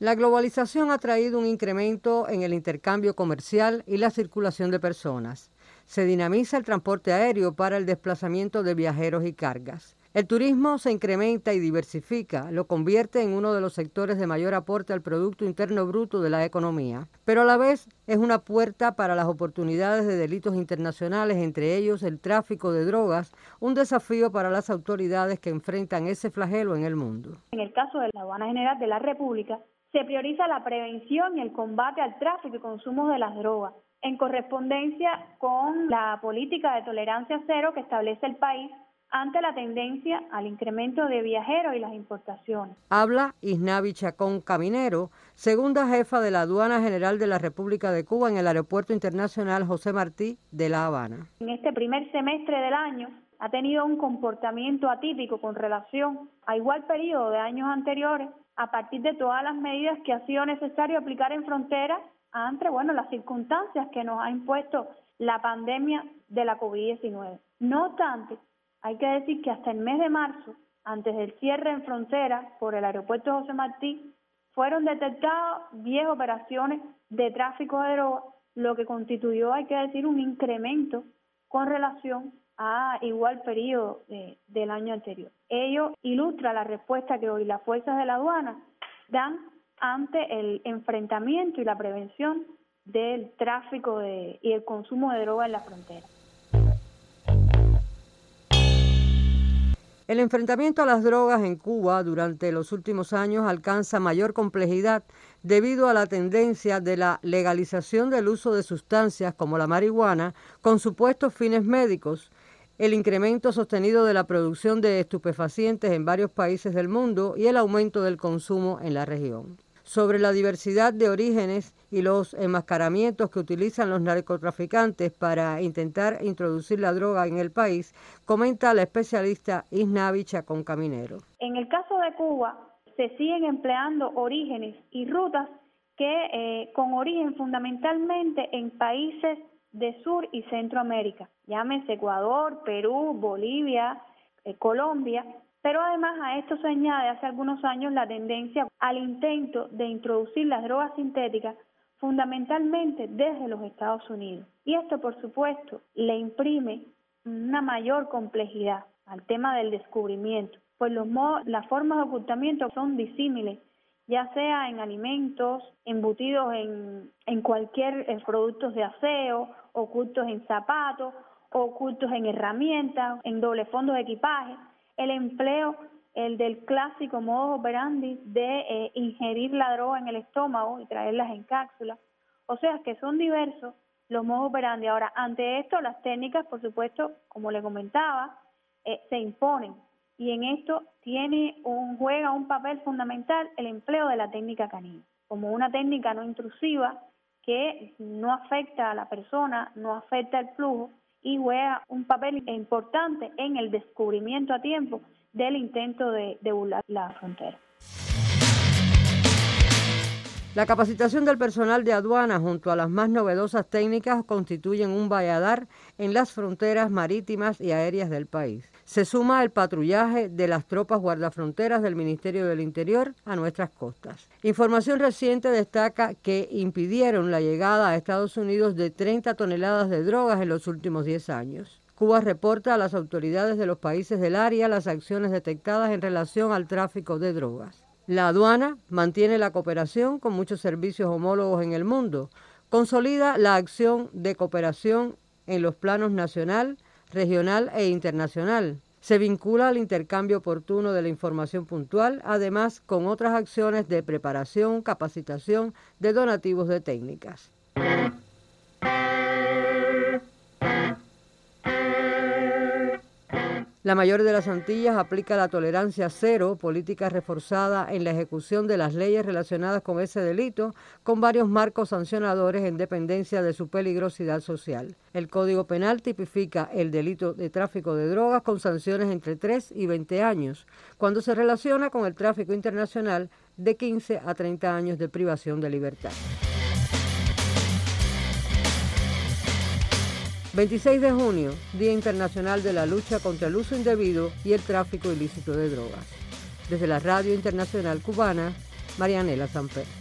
La globalización ha traído un incremento en el intercambio comercial y la circulación de personas. Se dinamiza el transporte aéreo para el desplazamiento de viajeros y cargas. El turismo se incrementa y diversifica, lo convierte en uno de los sectores de mayor aporte al Producto Interno Bruto de la economía, pero a la vez es una puerta para las oportunidades de delitos internacionales, entre ellos el tráfico de drogas, un desafío para las autoridades que enfrentan ese flagelo en el mundo. En el caso de la Aduana General de la República, se prioriza la prevención y el combate al tráfico y consumo de las drogas, en correspondencia con la política de tolerancia cero que establece el país ante la tendencia al incremento de viajeros y las importaciones. Habla Isnavi Chacón Caminero, segunda jefa de la Aduana General de la República de Cuba en el Aeropuerto Internacional José Martí de La Habana. En este primer semestre del año ha tenido un comportamiento atípico con relación a igual periodo de años anteriores, a partir de todas las medidas que ha sido necesario aplicar en frontera ante las circunstancias que nos ha impuesto la pandemia de la COVID-19. No obstante, hay que decir que hasta el mes de marzo, antes del cierre en frontera por el aeropuerto José Martí, fueron detectadas 10 operaciones de tráfico de drogas, lo que constituyó, hay que decir, un incremento con relación a igual periodo del año anterior. Ello ilustra la respuesta que hoy las fuerzas de la aduana dan ante el enfrentamiento y la prevención del tráfico y el consumo de drogas en la frontera. El enfrentamiento a las drogas en Cuba durante los últimos años alcanza mayor complejidad debido a la tendencia de la legalización del uso de sustancias como la marihuana con supuestos fines médicos, el incremento sostenido de la producción de estupefacientes en varios países del mundo y el aumento del consumo en la región. Sobre la diversidad de orígenes y los enmascaramientos que utilizan los narcotraficantes para intentar introducir la droga en el país, comenta la especialista Isnavi Chacón Caminero. En el caso de Cuba, se siguen empleando orígenes y rutas que con origen fundamentalmente en países de Sur y Centroamérica, llámese Ecuador, Perú, Bolivia, Colombia. Pero además a esto se añade hace algunos años la tendencia al intento de introducir las drogas sintéticas fundamentalmente desde los Estados Unidos. Y esto, por supuesto, le imprime una mayor complejidad al tema del descubrimiento, pues las formas de ocultamiento son disímiles, ya sea en alimentos, embutidos en cualquier productos de aseo, ocultos en zapatos, ocultos en herramientas, en doble fondo de equipaje. El empleo, el del clásico modus operandi de ingerir la droga en el estómago y traerlas en cápsulas. O sea, que son diversos los modus operandi. Ahora, ante esto, las técnicas, por supuesto, como le comentaba, se imponen. Y en esto juega un papel fundamental el empleo de la técnica canina, como una técnica no intrusiva que no afecta a la persona, no afecta el flujo, y juega un papel importante en el descubrimiento a tiempo del intento de burlar la frontera. La capacitación del personal de aduana junto a las más novedosas técnicas constituyen un valladar en las fronteras marítimas y aéreas del país. Se suma el patrullaje de las tropas guardafronteras del Ministerio del Interior a nuestras costas. Información reciente destaca que impidieron la llegada a Estados Unidos de 30 toneladas de drogas en los últimos 10 años. Cuba reporta a las autoridades de los países del área las acciones detectadas en relación al tráfico de drogas. La aduana mantiene la cooperación con muchos servicios homólogos en el mundo, consolida la acción de cooperación en los planos nacional, regional e internacional. Se vincula al intercambio oportuno de la información puntual, además con otras acciones de preparación, capacitación de donativos de técnicas. La mayor de las Antillas aplica la tolerancia cero, política reforzada en la ejecución de las leyes relacionadas con ese delito, con varios marcos sancionadores en dependencia de su peligrosidad social. El Código Penal tipifica el delito de tráfico de drogas con sanciones entre 3 y 20 años, cuando se relaciona con el tráfico internacional de 15 a 30 años de privación de libertad. 26 de junio, Día Internacional de la Lucha contra el Uso Indebido y el Tráfico Ilícito de Drogas. Desde la Radio Internacional Cubana, Marianela Samper.